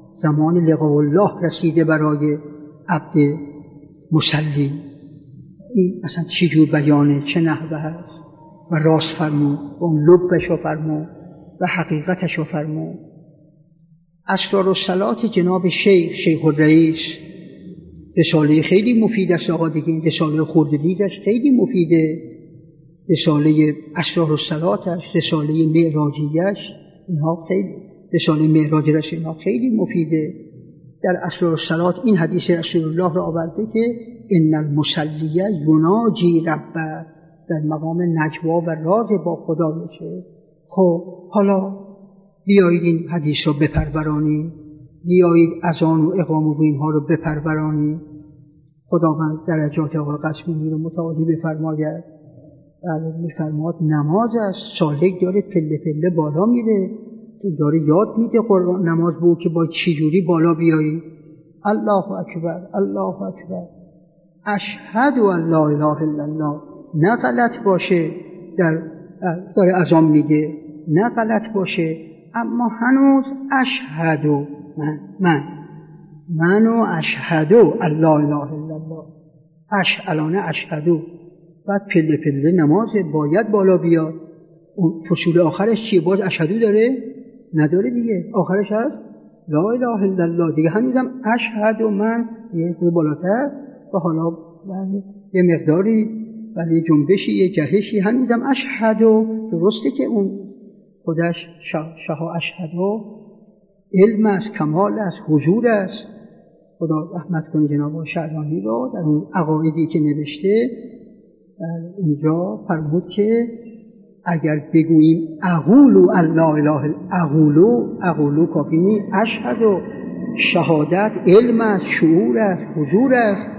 زمان لقاء الله رسیده برای عبد مصلی. این اصلا چی جور بیانه، چه نحوه هست و راست فرمود و اون لبش رو فرمود و حقیقتش رو فرمود. اسرار الصلات جناب شیخ شیخ الرئیس رساله خیلی مفید است آقا دیگه. این رساله خرددیدش خیلی مفیده، رساله اسرار الصلاتش، رساله معراجیش، اینها خیلی، رساله معراجیش اینها خیلی مفیده. در اسرار الصلات این حدیث رسول الله را آورده که ان المصلی یناجی ربه، در مقام نجوا و راز با خدا میشه. خب حالا بیایید این حدیث رو بپرورانید، بیایید اذان و اقامه و اینها رو بپرورانید. خداوند درجات آقا قاسمی رو متعالی بفرماید. بله میفرماد نماز است، سالک داره پله پله بالا میره، داره یاد میده قرآن نماز بو که با چی جوری بالا بیایی. الله اکبر الله اکبر، اشهد ان لا اله الا الله. نه غلط باشه در داره اذان میگه، نه غلط باشه، اما هنوز اشهدو من من منو اشهدو الله اله الا الله، اش الان اشهدو. بعد پله پله نماز باید بالا بیاد. اون فصول آخرش چیه؟ باز اشهدو داره؟ نداره دیگه، آخرش هست لا اله الا الله دیگه. هنوزم اشهدو من یه خود بالاتر و حالا بله یه مقداری ولی جنبشی یه جهشی هنوزم اشهدو. درسته که اون خودش شها اشهدو علم است، کمال است، حضور است. خدا رحمت کنه جناب شعرانی رو در اون عقایدی که نوشته اینجا فرمود که اگر بگوییم اقولو الله اله اقولو اقولو کافی نیست، اشهدو شهادت علم است، شعور است، حضور است.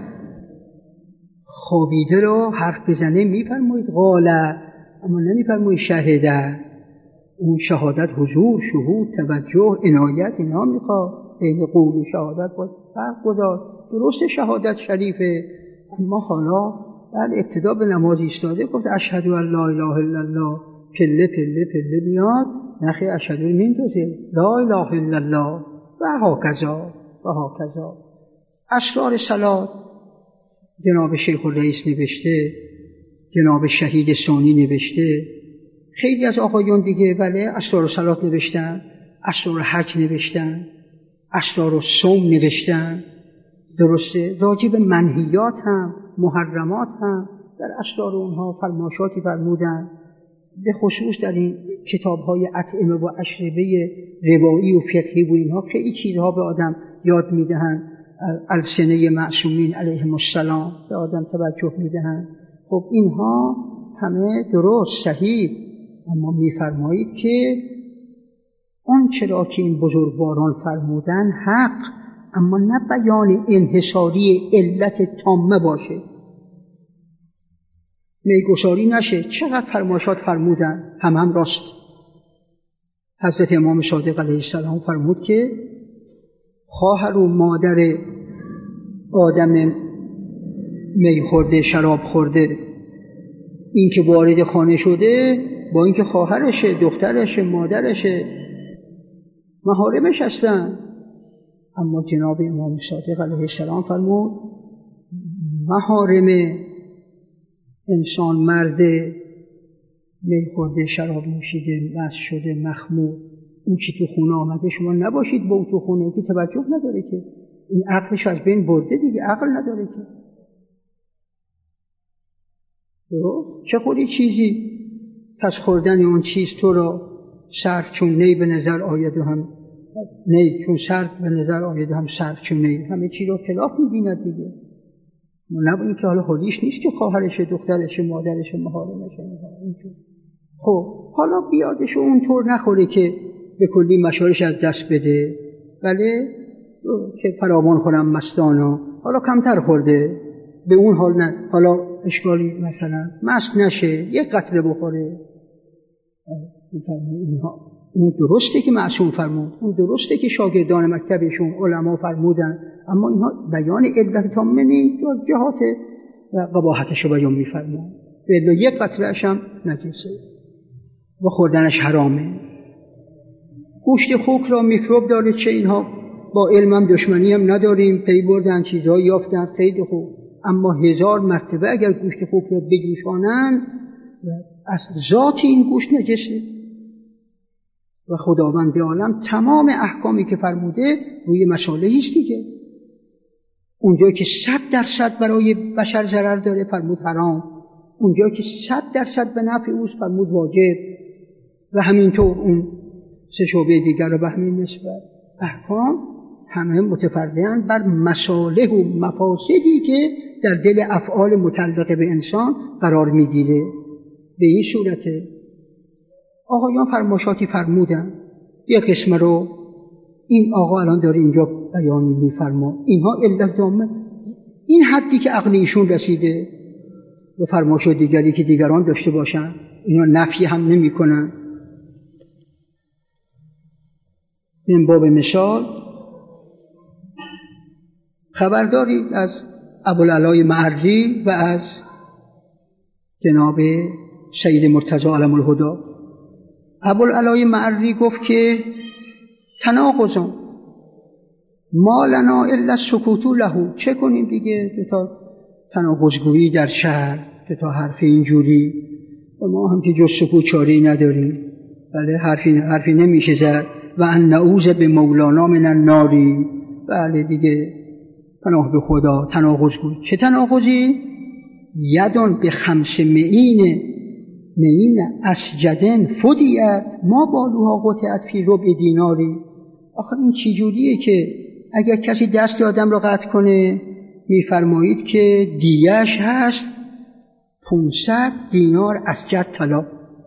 خوابیده رو حرف بزنه میفرمایید قاله، اما نمیفرمایید شهده. اون شهادت حضور، شهود، توجه، عنایت اینا میخواد. بین قول و شهادت باید فرق گذاشت. درست شهادت شریفه، اما حالا در ابتدا به نماز ایستاده گفت اشهد ان لا اله الا الله، پله پله پله میاد نخی اشهد رو میندازه لا اله الا الله و هاکذا و هاکذا. اسرار صلات جناب شیخ الرئیس نوشته، جناب شهید ثانی نوشته، خیلی از آقایون دیگه بله اسرار صلات نوشتن، اسرار حج نوشتن، اسرار صوم نوشتن. درسته راجع به منهیات هم محرمات هم در اسرار اونها فرمایشاتی فرمودن. به خصوص در این کتاب‌های اطعمه و اشربه روایی و فقهی و اینها خیلی چیزها به آدم یاد میدهند. السنه معصومین علیهم السلام به آدم توجه میدهند. خب اینها همه درست صحیح، اما میفرمایید که اون چرا که این بزرگواران فرمودن حق، اما نه بیان انحصاری علت تامه باشه، میگساری نشه. چقدر فرمایشات فرمودن هم هم راست. حضرت امام صادق علیه السلام فرمود که خواهر و مادر آدم می خورده شراب خورده این که وارد خانه شده با اینکه خواهرشه، دخترشه، مادرشه، محارمش هستن، اما جناب امام صادق علیه السلام فرمود محارم انسان مرده می خورده شراب نوشیده مست شده مخمور، اون چی تو خونه آمده شما نباشید با اون تو خونه، که توجه نداره که این عقلش از بین برده دیگه، عقل نداره که. درست؟ چه خوری چیزی پس خوردن اون چیز تو را صرف چون نی به نظر آید و هم نی چون صرف به نظر آید و هم صرف چون نی، همه چی رو خلاف می‌بیند دیگه. نه این که حالا حالیش نیست که خواهرشه، دخترشه، مادرشه، محارمشه. خب حالا بیادش اونطور نخوره که به کلی مشارش از دست بده، بله که فراوان خورم مستانا، حالا کمتر خورده به اون حال نه، حالا اشکالی مثلا مست نشه یک قطره بخوره. اینها اون درسته که معصوم فرمود، اون درسته که شاگردان مکتبشون علما فرمودن، اما اینها بیان علت تامه نیست، جهات و قباحتش رو بیان میفرمون. بلا یک قطره‌اش هم نجسه و خوردنش حرامه. گوشت خوک را میکروب داره چه، اینها با علمم دشمنی هم نداریم، پی بردن چیزهایی یافتن خیلی خوب، اما هزار مرتبه اگر گوشت خوک را بجوشانند از ذات این گوشت نجسه. و خداوند عالم تمام احکامی که فرموده روی مصالحی است دیگه. اونجایی که صد درصد برای بشر ضرر داره فرمود حرام، اونجایی که صد درصد به نفع اوست فرمود واجب، و همینطور اون سه شعبه دیگر رو به همین نسبت. احکام همه متفرعاً بر مصالح و مفاسدی که در دل افعال متعلق به انسان قرار میگیره. به این صورته آقایان فرماشاتی فرمودن، یک قسم رو این آقا الان داره اینجا بیانی میفرما، اینها علت دامه این حدی که عقل ایشون رسیده و فرماشات دیگری که دیگران داشته باشن اینا نفی هم نمی کنن. من باب مثال خبرداری از ابوالعلای معری و از جناب سید مرتضی علم الهدی. ابوالعلای معری گفت که تناقضان ما لنا الا السکوت له، چه کنیم دیگه که تا تناقضگویی در شهر، که تا حرف اینجوری و ما هم که جز سکوت چاره‌ای نداریم. بله حرفی حرفی نمیشه زد. و ان نعوذ به مولانا من الناری، بله دیگه پناه به خدا. تناقضگویی چه تناقضی؟ یدون به خمس معین معین اسجدن فدیت ما بالوها قطعت فی ربع دیناری. آخه این چی جوریه که اگر کسی دست آدم را قطع کنه میفرمایید که دیهش هست پانصد دینار اسجد طلا،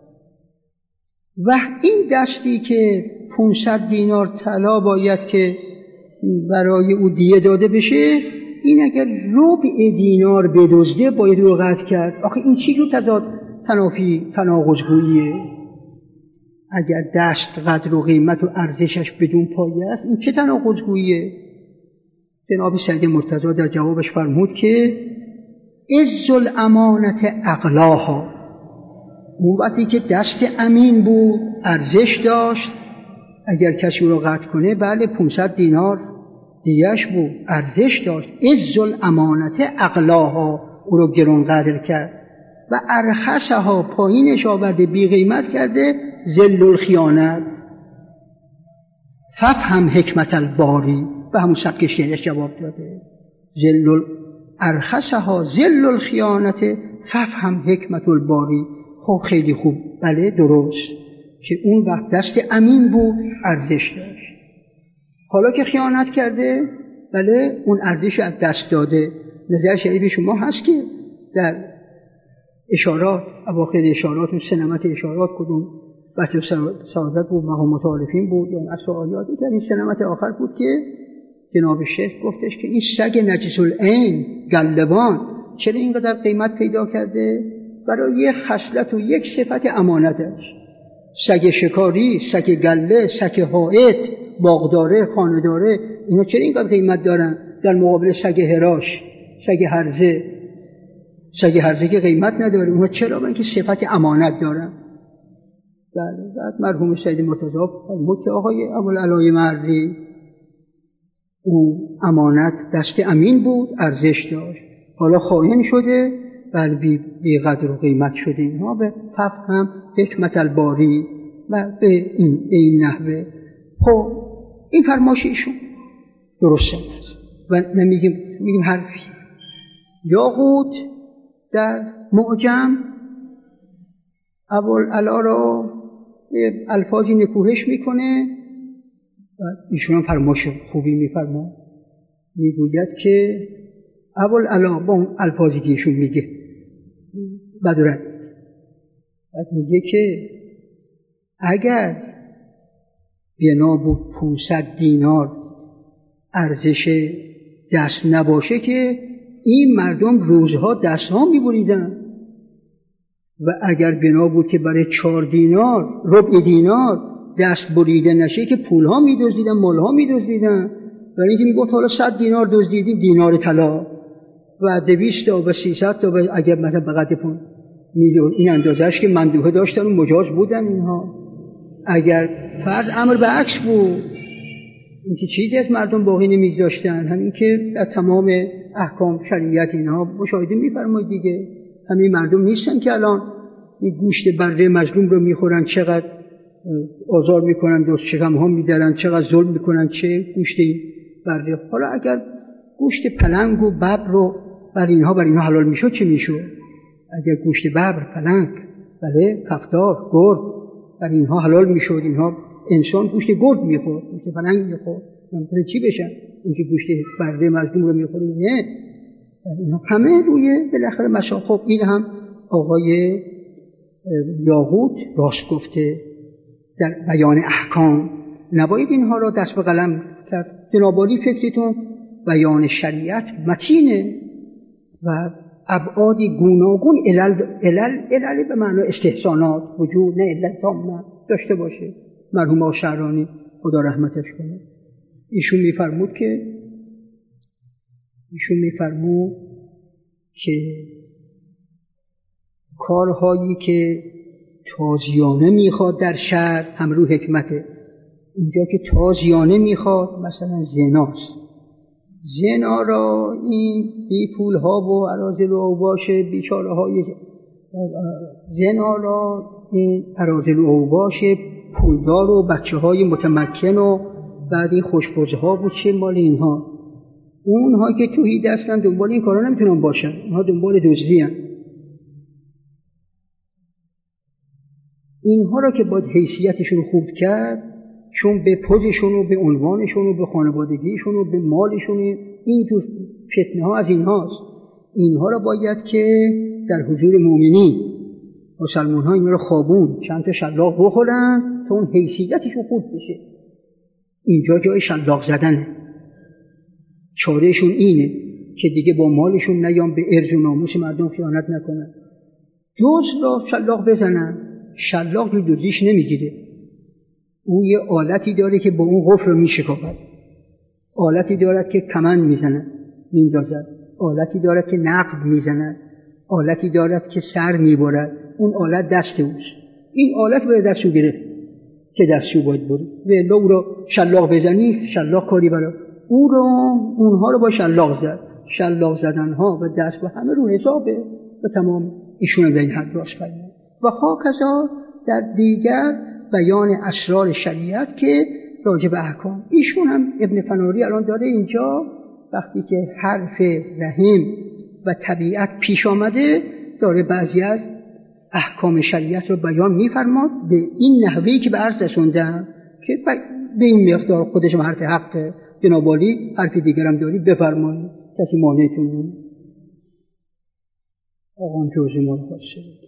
و این دستی که پانصد دینار طلا باید که برای او دیه داده بشه، این اگر ربع دینار بدزده باید او قطع کرد. آخه این چی رو تضاد تنافی تناقضگوییه؟ اگر دست قدر و قیمت و ارزشش بدون پایه است این چه تناقضگوییه؟ جناب سید مرتضی در جوابش فرمود که عز الامانت اغلاها، اون وقتی که دست امین بود ارزش داشت، اگر کسی رو قطع کنه بله پانصد دینار دیهش بود، ارزش داشت. عز الامانت اغلاها، او رو گران قدر کرد. و ارخصها، پایینش آورده بی قیمت کرده، ذل الخیانت. ففهم حکمت الباری، به همون سبک شعرش جواب داده. ذل ارخصها ذل الخیانت ففهم حکمت الباری. خب خیلی خوب، بله درست که اون وقت دست امین بود ارزش داشت، حالا که خیانت کرده بله اون ارزش از دست داده. نظر شریف شما هست که در اشارات اواخر اشارات اون سنمت اشارات کدوم بچه سعادت بود مقام متعارفین بود یا اصل آیاتی که این سنمت آخر بود که جناب شیخ گفتش که این سگ نجس العین گلبان چرا اینقدر قیمت پیدا کرده؟ برای یک خصلت و یک صفت امانتش. سگ شکاری، سگ گله، سگ حائط، باغداره، خانه‌داره، اینا چرا اینقدر قیمت دارن در مقابل سگ هراش، سگ هرزه؟ سگ هرزه که قیمت نداره، اونا چرا؟ برای اینکه صفت امانت دارن. بله. بعد مرحوم سید مرتضی فرمود که آقای ابوالعلای معری اون امانت دست امین بود ارزش داشت، حالا خائن شده بل بی, بی قدر و قیمت شده. اینها به ففهم حکمت الباری و به این, به این نحوه. خب این فرمایش ایشون درسته و نمیگیم میگیم حرفی. یاقوت در معجم ابوالعلا را الفاظی نکوهش میکنه و ایشون هم فرمایش خوبی میفرما، میگوید که ابوالعلا با اون الفاظی که ایشون میگه بدرد، بعد میگه که اگر بنا بود پانصد دینار ارزش دست نباشه که این مردم روزها دستها میبریدن، و اگر بنا بود که برای چهار دینار ربع دینار دست بریده نشه که پولها میدزدیدن، مالها میدزدیدن. برای اینکه میگفت حالا صد دینار دزدیدیم دینار طلا و دویست تا و سیصد تا و اگر مثلا بقدر پون میدون این اندازهش که مندوحه داشتن و مجاز بودن اینها. اگر فرض امر به عکس بود اینکه چیزی از مردم باقی نمیگذاشتن، همین که در تمام احکام شریعت اینها مشاهده می‌فرمایید دیگه. همین مردم نیستن که الان این گوشت بره مظلوم رو میخورن، چقدر آزار میکنن، دوست شکم ها میدارن، چقدر ظلم میکنن، چه گوشت بره. حالا اگر گوشت پلنگ و ببر رو بر اینها بر اینها حلال میشد چه میشد؟ اگر گوشت ببر، پلنگ، بله کفتار، گرگ بر اینها حلال میشد، اینها انسان گوشت گرگ میخورد، گوشت پلنگ میخورد، ممکنه چی بشن؟ اینکه گوشت بره مظلوم رو میخوره نه. اینا همه روی بالاخره مسائل. خب این هم آقای یاقوت راست گفته در بیان احکام. نباید اینها را دست به قلم کرد. جناب عالی فکرتون بیان شریعت متینه و ابعاد گوناگون علل علل علل به معنی استحسانات وجود نه علت تامه داشته باشه. مرحوم آقا شعرانی خدا رحمتش کنه، ایشون میفرمود که ایشون میفرمود که کارهایی که تازیانه میخواد در شهر هم رو حکمته. اونجا که تازیانه میخواد مثلا زناست، زنا را این بی پول ها و اراذل و اوباش بیچاره های زنا را این اراذل و اوباش پولدار و بچه های متمکن و بعد این خوشبوزه ها بود چه مال اینها. اونها که توهی دستن دنبال این کارا نمیتونن باشن، اونها دنبال دزدی هن. اینها را که باید حیثیتشون خوب کرد، چون به پوزشون و به عنوانشون و به خانوادگیشون و به مالشون اینجور فتنه ها از اینهاست. اینها را باید که در حضور مؤمنین مسلمان ها این را خوابون چند تا شلاق بخورن تا اون حیثیتشون خوب بشه. اینجا جای شلاق زدنه. چارهشون اینه که دیگه با مالشون نیام به ارز و ناموس مردم خیانت نکنن. دوز را شلاق بزنن، شلاق رو دوزیش نمیگیره. او یه آلتی داره که با اون قفل رو میشکافد، آلتی دارد که کمند میزند میندازد، آلتی دارد که نقب میزند، آلتی دارد که سر میبرد. اون آلت دست اوست. این آلت باید دستو گرفت که دستو باید برد و او رو شلاق بزنی، شلاق کاری برای او رو اونها رو با شلاق زد. شلاق زدنها و دست به همه رو حسابه و تمام. ایشون در این حد راست فرمود. و هاکذا در دیگر بیان اسرار شریعت که راجع به احکام. ایشون هم ابن فناری الان داره اینجا وقتی که حرف رحم و طبیعت پیش آمده داره بعضی از احکام شریعت رو بیان میفرماد به این نحوهی که به عرض رسوندن که به این مقدار خودش حرف حقه. جناب عالی حرف دیگر هم داری بفرمایید، کسی مانعتون نمیده. آقا هم جوزی ما رو خواسته.